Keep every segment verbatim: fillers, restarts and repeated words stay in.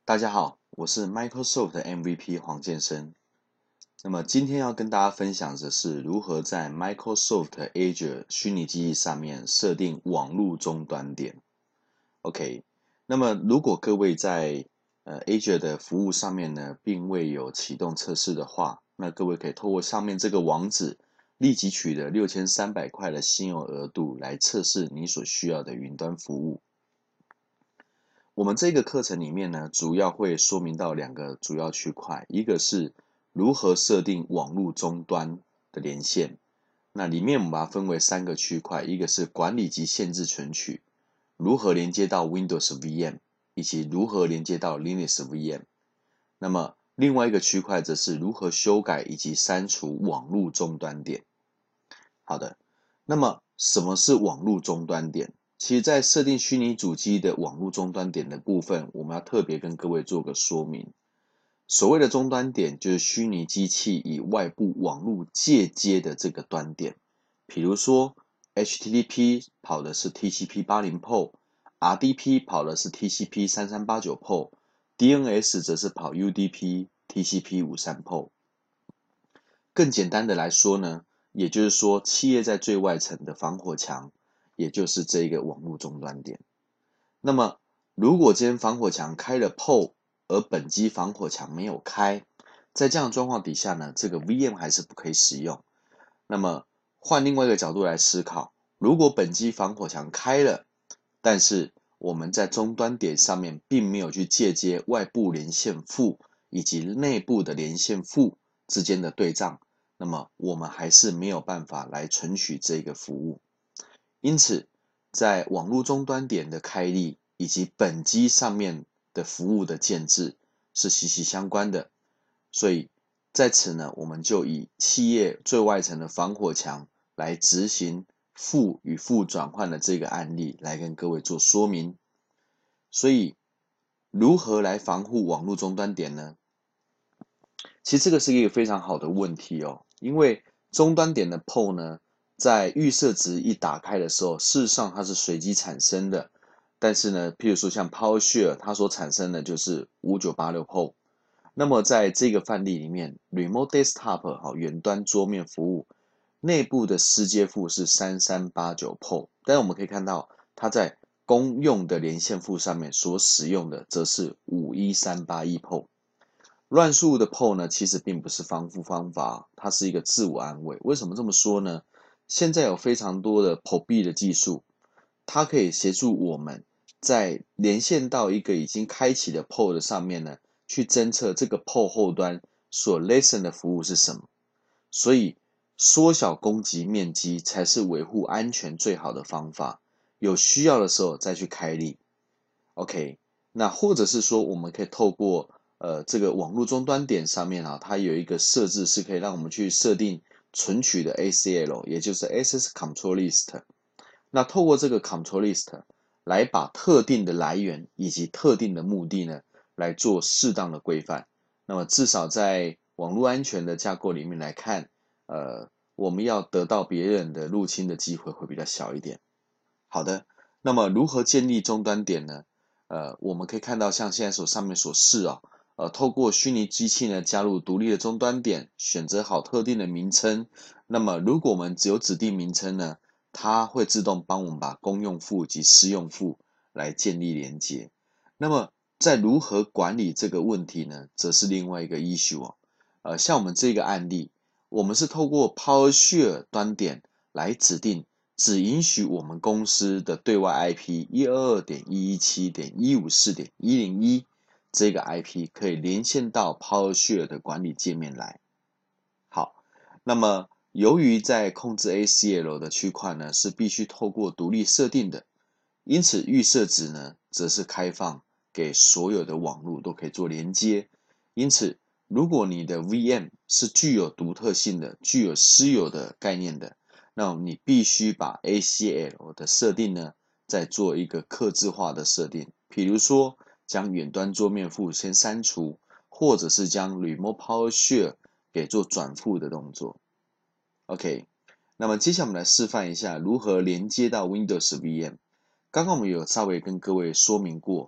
大家好，我是 Microsoft 的 M V P 黄建生。那么今天要跟大家分享的是如何在 Microsoft Azure 虚拟机器上面设定网络终端点。OK，那么如果各位在呃 Azure 的服务上面呢，并未有启动测试的话，那各位可以透过上面这个网址，立即取得六千三百块的信用额度来测试你所需要的云端服务。我们这个课程里面呢，主要会说明到两个主要区块，一个是如何设定网络终端的连线，那里面我们把它分为三个区块，一个是管理及限制存取，如何连接到 Windows V M， 以及如何连接到 Linux V M。那么另外一个区块则是如何修改以及删除网络终端点。好的，那么什么是网络终端点？其实在设定虚拟主机的网络终端点的部分，我们要特别跟各位做个说明。所谓的终端点，就是虚拟机器与外部网络借接的这个端点。比如说 H T T P 跑的是 T C P 八十 port，R D P 跑的是 T C P 三三八九 port，D N S 则是跑 U D P、T C P 五十三 port。更简单的来说呢，也就是说，企业在最外层的防火墙，也就是这一个网络终端点。那么，如果今天防火墙开了 port， 而本机防火墙没有开，在这样的状况底下呢，这个 V M 还是不可以使用。那么，换另外一个角度来思考，如果本机防火墙开了，但是我们在终端点上面并没有去借接外部连线埠以及内部的连线埠之间的对账，那么我们还是没有办法来存取这个服务。因此，在网络终端点的开立以及本机上面的服务的建制是息息相关的。所以在此呢，我们就以企业最外层的防火墙来执行负与负转换的这个案例来跟各位做说明。所以，如何来防护网络终端点呢？其实这个是一个非常好的问题哦，因为终端点的 port 呢，在预设值一打开的时候，事实上它是随机产生的。但是呢，譬如说像 PowerShell，它所产生的就是五九八六 port。那么在这个范例里面 ，Remote Desktop 好远端桌面服务内部的失接埠是三三八九 port，但是我们可以看到它在公用的连线埠上面所使用的则是五一三八一 port。乱数的 port 呢，其实并不是防护方法，它是一个自我安慰。为什么这么说呢？现在有非常多的 P O B 的技术，它可以协助我们在连线到一个已经开启的 port 上面呢，去侦测这个 port 后端所 listen 的服务是什么。所以，缩小攻击面积才是维护安全最好的方法。有需要的时候再去开立。OK，那或者是说，我们可以透过呃这个网络终端点上面啊，它有一个设置是可以让我们去设定存取的 A C L，也就是 Access Control List。那透过这个 Control List 来把特定的来源以及特定的目的呢，来做适当的规范。那么至少在网络安全的架构里面来看，呃，我们要得到别人的入侵的机会会比较小一点。好的，那么如何建立终端点呢？呃，我们可以看到像现在所上面所示啊，呃，透过虚拟机器呢加入独立的终端点，选择好特定的名称。那么如果我们只有指定名称呢，它会自动帮我们把公用户及私用户来建立连接。那么在如何管理这个问题呢，则是另外一个 issue 哦。呃，像我们这个案例，我们是透过 PowerShell 端点来指定。只允许我们公司的对外 I P 一二二点一一七点一五四点一零一这个 I P 可以连线到 PowerShell 的管理界面来。好，那么由于在控制 A C L 的区块呢是必须透过独立设定的，因此预设值呢则是开放给所有的网络都可以做连接。因此，如果你的 V M 是具有独特性的、具有私有的概念的，那你必须把 A C L 的设定呢，再做一个客制化的设定，比如说将远端桌面埠先删除，或者是将 Remote PowerShell 给做转复的动作。OK， 那么接下来我们来示范一下如何连接到 Windows V M。刚刚我们有稍微跟各位说明过，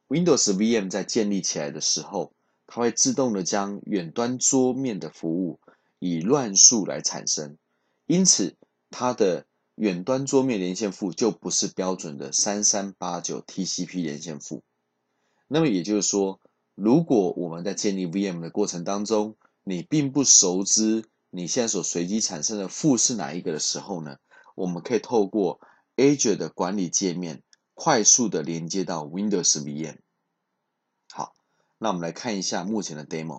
Windows V M 在建立起来的时候，它会自动的将远端桌面的服务以乱数来产生，因此它的远端桌面连线符就不是标准的三三八九 T C P 连线符。那么也就是说，如果我们在建立 V M 的过程当中，你并不熟知你现在所随机产生的符是哪一个的时候呢，我们可以透过 Azure 的管理界面快速的连接到 Windows V M。好，那我们来看一下目前的 demo。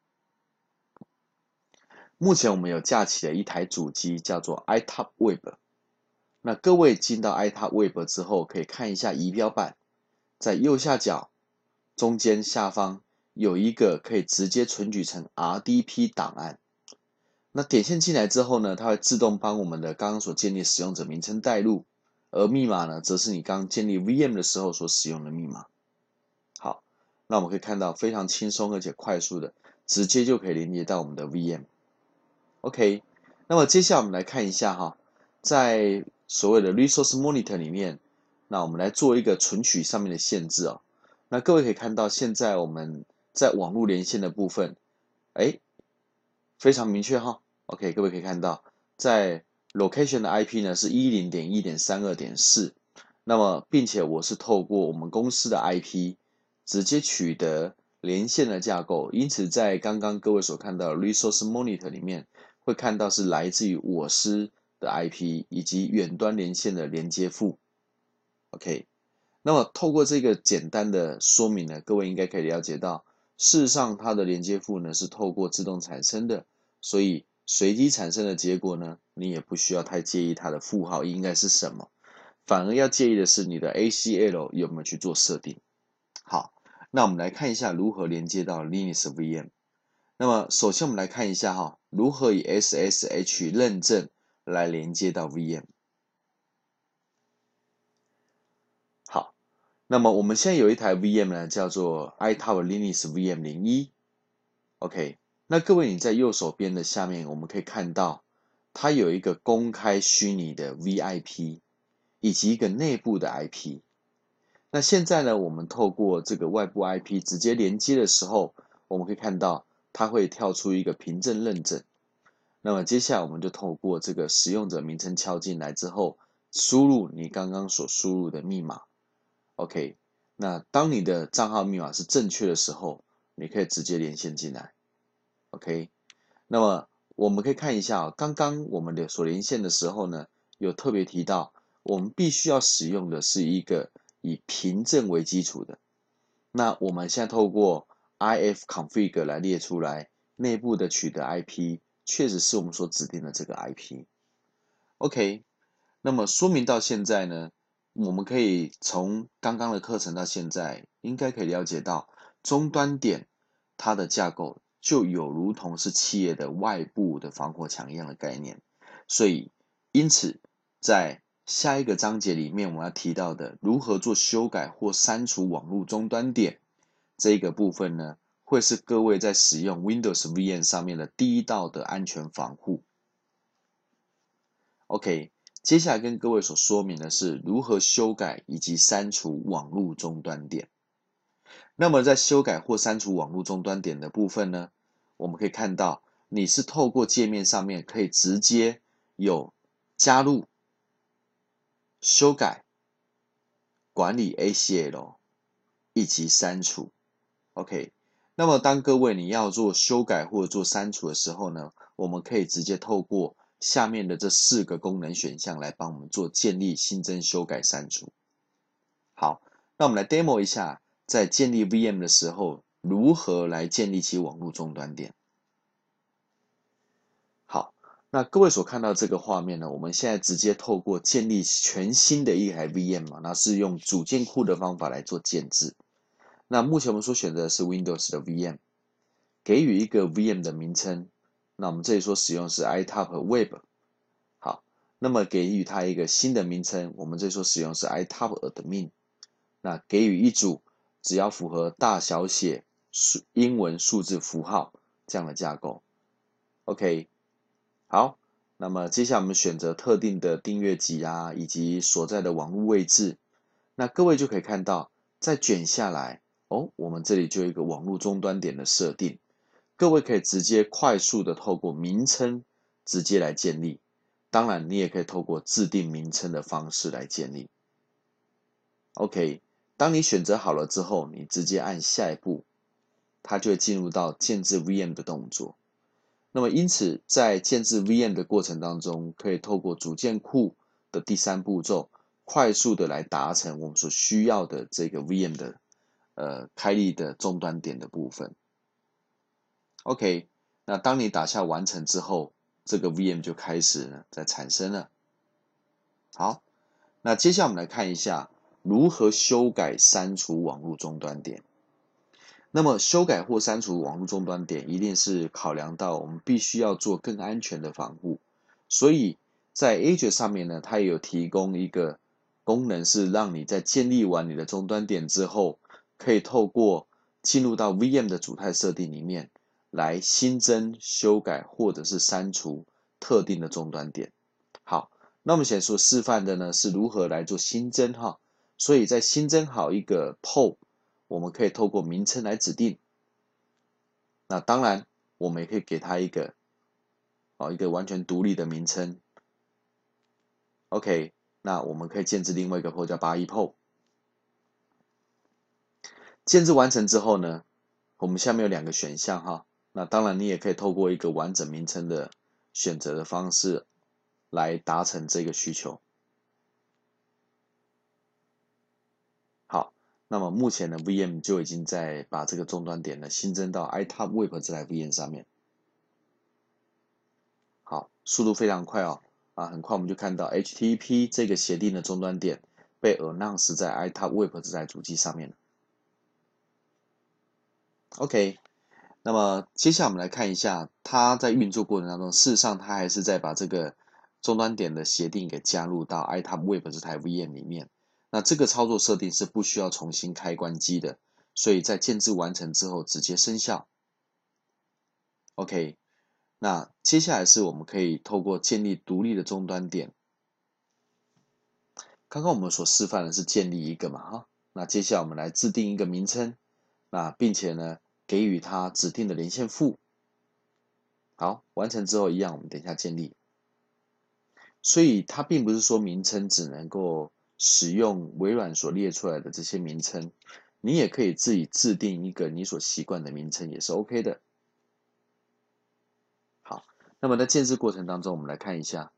目前我们有架起了一台主机，叫做 i T O P Web。那各位进到 i T O P Web 之后，可以看一下仪表板，在右下角、中间下方有一个可以直接存取成 R D P 档案。那点线进来之后呢，它会自动帮我们的刚刚所建立使用者名称带入，而密码呢，则是你刚建立 V M 的时候所使用的密码。好，那我们可以看到非常轻松而且快速的，直接就可以连接到我们的 V M。OK， 那么接下来我们来看一下哈，在所谓的 Resource Monitor 里面，那我们来做一个存取上面的限制哦。那各位可以看到，现在我们在网络连线的部分，哎，非常明确哈。OK， 各位可以看到，在 Location 的 I P 呢是 一零点一点三二点四，那么并且我是透过我们公司的 I P 直接取得连线的架构，因此在刚刚各位所看到的 Resource Monitor 里面，会看到是来自于我司的 I P 以及远端连线的连接符。OK， 那么透过这个简单的说明呢，各位应该可以了解到，事实上它的连接符呢是透过自动产生的，所以随机产生的结果呢，你也不需要太介意它的符号应该是什么，反而要介意的是你的 A C L 有没有去做设定。好，那我们来看一下如何连接到 Linux V M。那么首先我们来看一下哈，如何以 S S H 认证来连接到 V M。好，那么我们现在有一台 V M 呢，叫做 i T O P Linux V M 零一。OK， 那各位你在右手边的下面，我们可以看到它有一个公开虚拟的 V I P， 以及一个内部的 I P。那现在呢，我们透过这个外部 I P 直接连接的时候，我们可以看到它会跳出一个凭证认证。那么接下来我们就透过这个使用者名称敲进来之后，输入你刚刚所输入的密码。OK， 那当你的账号密码是正确的时候，你可以直接连线进来。OK， 那么我们可以看一下哦，刚刚我们的所连线的时候呢，有特别提到，我们必须要使用的是一个以凭证为基础的。那我们现在透过 ifconfig 来列出来，内部的取得 I P 确实是我们所指定的这个 I P。OK， 那么说明到现在呢，我们可以从刚刚的课程到现在，应该可以了解到，终端点它的架构就有如同是企业的外部的防火墙一样的概念。所以，因此在下一个章节里面，我们要提到的如何做修改或删除网络终端点这个部分呢，会是各位在使用 Windows V M 上面的第一道的安全防护。OK， 接下来跟各位所说明的是如何修改以及删除网络终端点。那么在修改或删除网络终端点的部分呢，我们可以看到你是透过界面上面可以直接有加入、修改、管理 A C L 以及删除。OK， 那么当各位你要做修改或者做删除的时候呢，我们可以直接透过下面的这四个功能选项来帮我们做建立、新增、修改、删除。好，那我们来 demo 一下，在建立 V M 的时候，如何来建立起网络终端点。好，那各位所看到这个画面呢，我们现在直接透过建立全新的一台 V M 嘛，那是用组件库的方法来做建置。那目前我们所选择的是 Windows 的 V M， 给予一个 V M 的名称。那我们这里所使用是 i T O P Web。好，那么给予它一个新的名称，我们这里所使用是 i T O P Admin。那给予一组只要符合大小写数英文数字符号这样的架构。OK， 好，那么接下来我们选择特定的订阅集啊，以及所在的网络位置。那各位就可以看到，再卷下来， 哦，我们这里就有一个网络终端点的设定，各位可以直接快速的透过名称直接来建立，当然你也可以透过自定名称的方式来建立。OK， 当你选择好了之后，你直接按下一步，它就会进入到建置 V M 的动作。那么因此，在建置 V M 的过程当中，可以透过组件库的第三步骤，快速的来达成我们所需要的这个 V M 的呃开立的终端点的部分。OK， 那当你打下完成之后，这个 V M 就开始呢在产生了。好，那接下来我们来看一下如何修改、删除网络终端点。那么修改或删除网络终端点，一定是考量到我们必须要做更安全的防护。所以在 Azure 上面呢，它也有提供一个功能，是让你在建立完你的终端点之后，可以透过进入到 V M 的主态设定里面，来新增、修改或者是删除特定的终端点。好，那我们先说示范的呢是如何来做新增哈。所以在新增好一个 P O， 我们可以透过名称来指定。那当然，我们也可以给它一个哦一个完全独立的名称。OK， 那我们可以建置另外一个 P O 叫八一 P O。建置完成之后呢，我们下面有两个选项哈。那当然，你也可以透过一个完整名称的选择的方式来达成这个需求。好，那么目前呢 V M 就已经在把这个终端点呢新增到 iTop Web 这台 V M 上面。好，速度非常快哦，啊，很快我们就看到 H T T P 这个协定的终端点被 announce 在 iTop Web 这台主机上面了。OK， 那么接下来我们来看一下，它在运作过程当中，事实上它还是在把这个终端点的协定给加入到 iTop Web 这台 V M 里面。那这个操作设定是不需要重新开关机的，所以在建置完成之后直接生效。OK， 那接下来是我们可以透过建立独立的终端点。刚刚我们所示范的是建立一个嘛哈，那接下来我们来制定一个名称，那并且呢给予它指定的连线符。好，完成之后一样，我们等一下建立。所以它并不是说名称只能够使用微软所列出来的这些名称，你也可以自己制定一个你所习惯的名称，也是 OK 的。好，那么在建制过程当中，我们来看一下。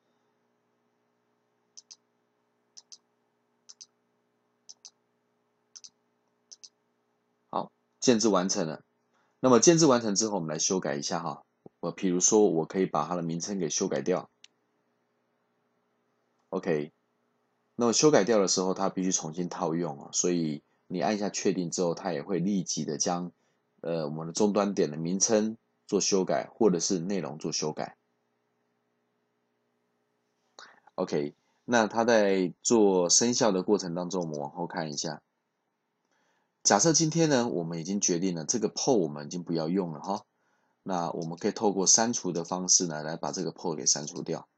好，建制完成了。那么建制完成之后，我们来修改一下哈。我比如说，我可以把它的名称给修改掉。OK， 那么修改掉的时候，它必须重新套用啊，所以你按下确定之后，它也会立即的将呃我们的终端点的名称做修改，或者是内容做修改。OK， 那它在做生效的过程当中，我们往后看一下。假设今天呢，我们已经决定了这个 P O 我们已经不要用了哈，那我们可以透过删除的方式呢，来把这个 P O 给删除掉。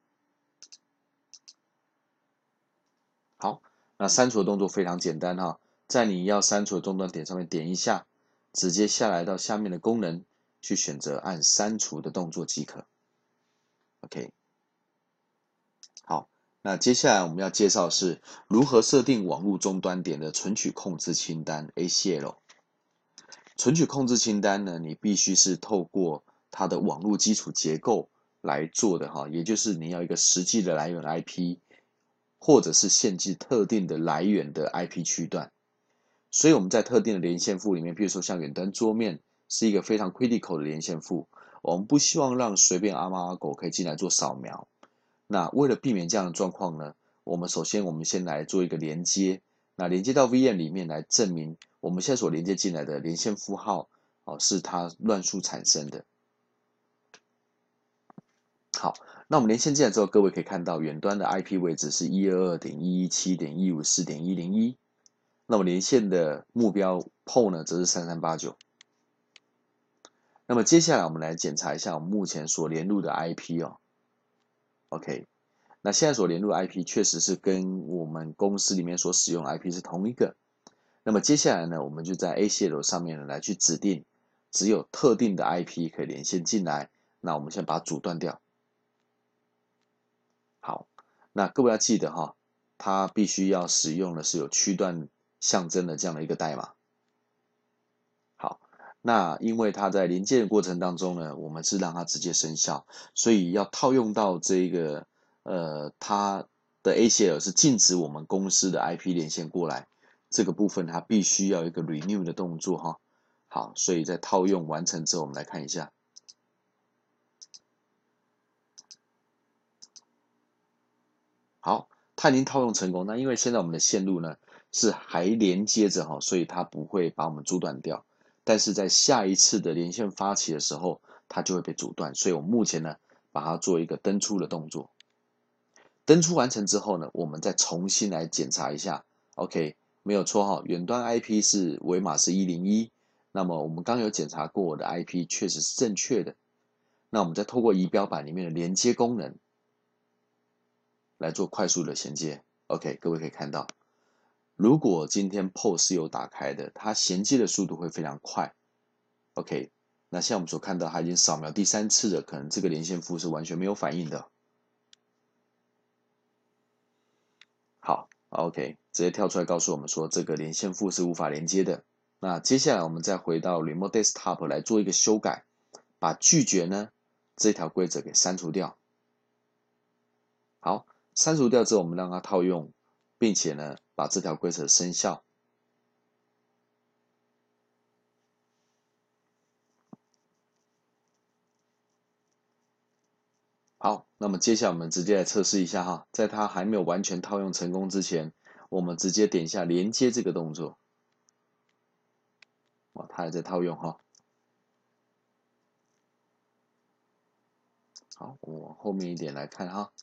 好，那删除的动作非常简单哈，在你要删除的终端点上面点一下，直接下来到下面的功能去选择按删除的动作即可。OK， 好，那接下来我们要介绍的是如何设定网络终端点的存取控制清单 A C L。存取控制清单呢，你必须是透过它的网络基础结构来做的哈，也就是你要一个实际的来源 I P， 或者是限制特定的来源的 I P 区段。所以我们在特定的连线符里面，比如说像远端桌面是一个非常 critical 的连线符，我们不希望让随便阿猫阿狗可以进来做扫描。那为了避免这样的状况呢，我们首先我们先来做一个连接，那连接到 V M 里面来证明我们现在所连接进来的连线符号哦是它乱数产生的。好，那我们连线进来之后，各位可以看到远端的 I P 位置是 一二二点一一七点一五四点一零一。那么连线的目标 P O 呢，则是三三八九。那么接下来我们来检查一下我们目前所连入的 I P 哦。OK， 那现在所连入的 I P 确实是跟我们公司里面所使用的 I P 是同一个。 那么接下来呢，我们就在 A C L 上面呢来去指定只有特定的 I P 可以连线进来。那我们先把它阻断掉。好，那各位要记得哈，它必须要使用的是有区段象征的这样的一个代码。好，那因为它在连接的过程当中呢，我们是让它直接生效，所以要套用到这个呃它的 A C L 是禁止我们公司的 I P 连线过来，这个部分它必须要一个 renew 的动作哈。好，所以在套用完成之后，我们来看一下。好，它已经套用成功。那因为现在我们的线路呢是还连接着哈，所以它不会把我们阻断掉。但是在下一次的连线发起的时候，它就会被阻断。所以我们目前呢把它做一个登出的动作。登出完成之后呢，我们再重新来检查一下。OK， 没有错哈，远端 I P 是尾码是一零一。那么我们刚有检查过我的 I P 确实是正确的。那我们再透过仪表板里面的连接功能来做快速的衔接。OK， 各位可以看到，如果今天 P O S 是有打开的，它衔接的速度会非常快。OK， 那像我们所看到，它已经扫描第三次了，可能这个连线符是完全没有反应的。好 ，OK， 直接跳出来告诉我们说，这个连线符是无法连接的。那接下来我们再回到 Remote Desktop 来做一个修改，把拒绝呢这条规则给删除掉。好，删除掉之后，我们让它套用，并且呢把这条规则生效。好，那么接下来我们直接来测试一下哈，在它还没有完全套用成功之前，我们直接点一下连接这个动作。哦，它还在套用哈。好，我往后面一点来看哈。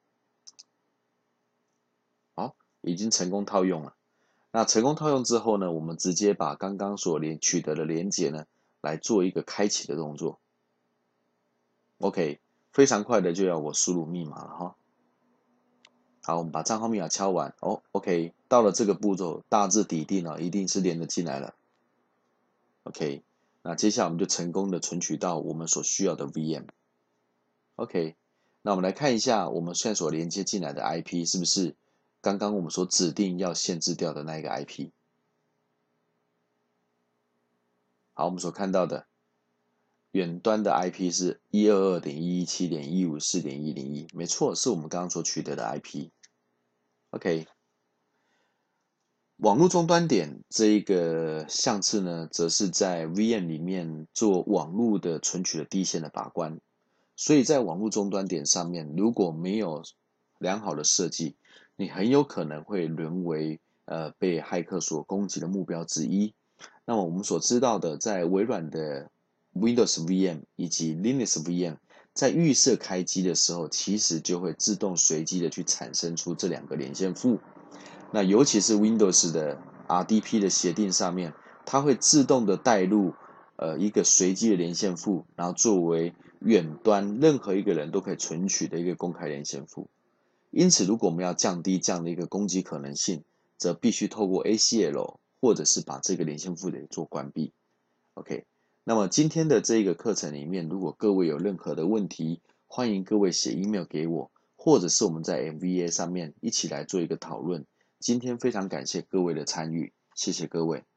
好，已经成功套用了。那成功套用之后呢，我们直接把刚刚所连取得的连接呢，来做一个开启的动作。OK， 非常快的就要我输入密码了哈。好，我们把账号密码敲完。哦 ，OK， 到了这个步骤，大致底定了，一定是连得进来了。OK， 那接下来我们就成功的存取到我们所需要的 V M。OK， 那我们来看一下我们现在所连接进来的 I P 是不是刚刚我们所指定要限制掉的那一个 I P。好，我们所看到的远端的 I P 是 一二二点一一七点一五四点一零一，没错，是我们刚刚所取得的 I P。OK。网络终端点这一个项次呢，则是在 V M 里面做网络的存取的第一线的把关，所以在网络终端点上面，如果没有良好的设计，你很有可能会沦为呃被骇客所攻击的目标之一。那么我们所知道的，在微软的 Windows V M 以及 Linux V M，在预设开机的时候，其实就会自动随机的去产生出这两个连线符。那尤其是 Windows 的 R D P 的协定上面，它会自动的带入呃一个随机的连线符，然后作为远端任何一个人都可以存取的一个公开连线符。因此，如果我们要降低这样的一个攻击可能性，则必须透过 A C L 或者是把这个连线符给做关闭。OK， 那么今天的这个课程里面，如果各位有任何的问题，欢迎各位写 email 给我，或者是我们在 M V A 上面一起来做一个讨论。今天非常感谢各位的参与，谢谢各位。